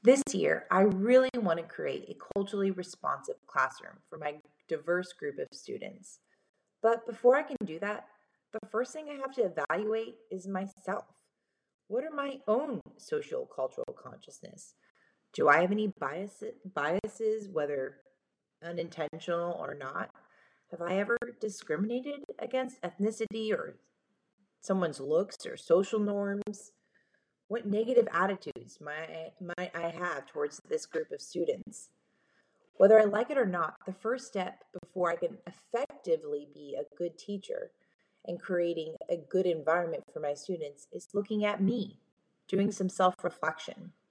This year, I really want to create a culturally responsive classroom for my diverse group of students. But before I can do that, the first thing I have to evaluate is myself. What are my own social cultural consciousness? Do I have any biases, whether unintentional or not? Have I ever discriminated against ethnicity or someone's looks or social norms? What negative attitudes might I have towards this group of students? Whether I like it or not, the first step before I can effectively be a good teacher and creating a good environment for my students is looking at me, doing some self reflection.